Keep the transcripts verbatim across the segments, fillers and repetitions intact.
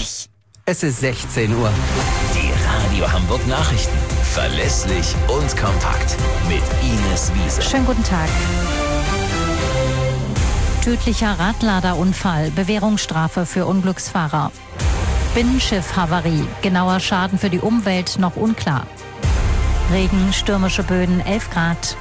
fertig. Es ist sechzehn Uhr. Die Radio Hamburg Nachrichten. Verlässlich und kompakt. Mit Ines Wiese. Schönen guten Tag. Tödlicher Radladerunfall. Bewährungsstrafe für Unglücksfahrer. Binnenschiff-Havarie. Genauer Schaden für die Umwelt noch unklar. Regen, stürmische Böden, elf Grad.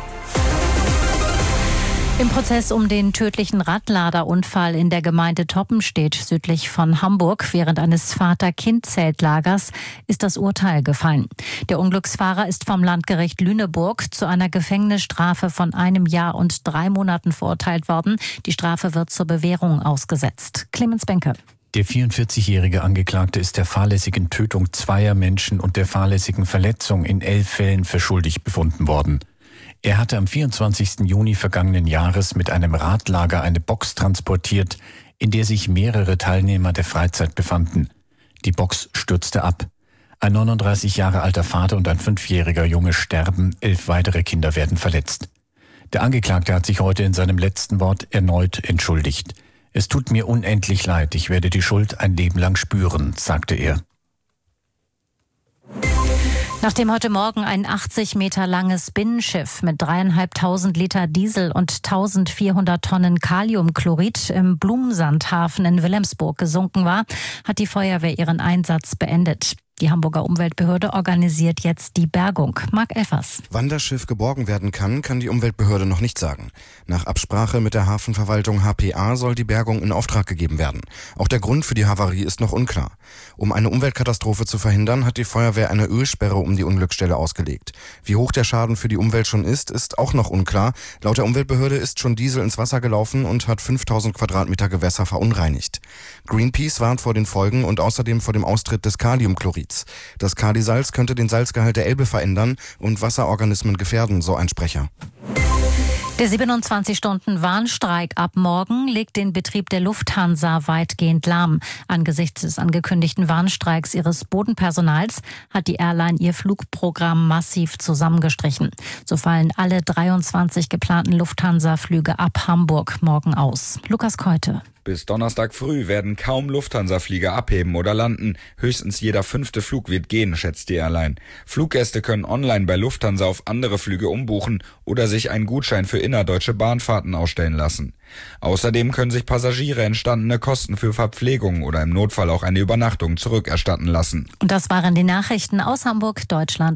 Im Prozess um den tödlichen Radladerunfall in der Gemeinde Toppenstedt südlich von Hamburg während eines Vater-Kind-Zeltlagers ist das Urteil gefallen. Der Unglücksfahrer ist vom Landgericht Lüneburg zu einer Gefängnisstrafe von einem Jahr und drei Monaten verurteilt worden. Die Strafe wird zur Bewährung ausgesetzt. Clemens Benke. Der vierundvierzigjährige Angeklagte ist der fahrlässigen Tötung zweier Menschen und der fahrlässigen Verletzung in elf Fällen für schuldig befunden worden. Er hatte am vierundzwanzigsten Juni vergangenen Jahres mit einem Radlager eine Box transportiert, in der sich mehrere Teilnehmer der Freizeit befanden. Die Box stürzte ab. Ein neununddreißig Jahre alter Vater und ein fünfjähriger Junge sterben, elf weitere Kinder werden verletzt. Der Angeklagte hat sich heute in seinem letzten Wort erneut entschuldigt. Es tut mir unendlich leid, ich werde die Schuld ein Leben lang spüren, sagte er. Nachdem heute Morgen ein achtzig Meter langes Binnenschiff mit dreieinhalbtausend Liter Diesel und eintausendvierhundert Tonnen Kaliumchlorid im Blumensandhafen in Wilhelmsburg gesunken war, hat die Feuerwehr ihren Einsatz beendet. Die Hamburger Umweltbehörde organisiert jetzt die Bergung. Marc Elfers. Wann das Schiff geborgen werden kann, kann die Umweltbehörde noch nicht sagen. Nach Absprache mit der Hafenverwaltung H P A soll die Bergung in Auftrag gegeben werden. Auch der Grund für die Havarie ist noch unklar. Um eine Umweltkatastrophe zu verhindern, hat die Feuerwehr eine Ölsperre um die Unglücksstelle ausgelegt. Wie hoch der Schaden für die Umwelt schon ist, ist auch noch unklar. Laut der Umweltbehörde ist schon Diesel ins Wasser gelaufen und hat fünftausend Quadratmeter Gewässer verunreinigt. Greenpeace warnt vor den Folgen und außerdem vor dem Austritt des Kaliumchlorids. Das Kalisalz könnte den Salzgehalt der Elbe verändern und Wasserorganismen gefährden, so ein Sprecher. Der siebenundzwanzig-Stunden-Warnstreik ab morgen legt den Betrieb der Lufthansa weitgehend lahm. Angesichts des angekündigten Warnstreiks ihres Bodenpersonals hat die Airline ihr Flugprogramm massiv zusammengestrichen. So fallen alle dreiundzwanzig geplanten Lufthansa-Flüge ab Hamburg morgen aus. Lukas Keute. Bis Donnerstag früh werden kaum Lufthansa-Flieger abheben oder landen. Höchstens jeder fünfte Flug wird gehen, schätzt die Airline. Fluggäste können online bei Lufthansa auf andere Flüge umbuchen oder sich einen Gutschein für innerdeutsche Bahnfahrten ausstellen lassen. Außerdem können sich Passagiere entstandene Kosten für Verpflegung oder im Notfall auch eine Übernachtung zurückerstatten lassen. Und das waren die Nachrichten aus Hamburg, Deutschland.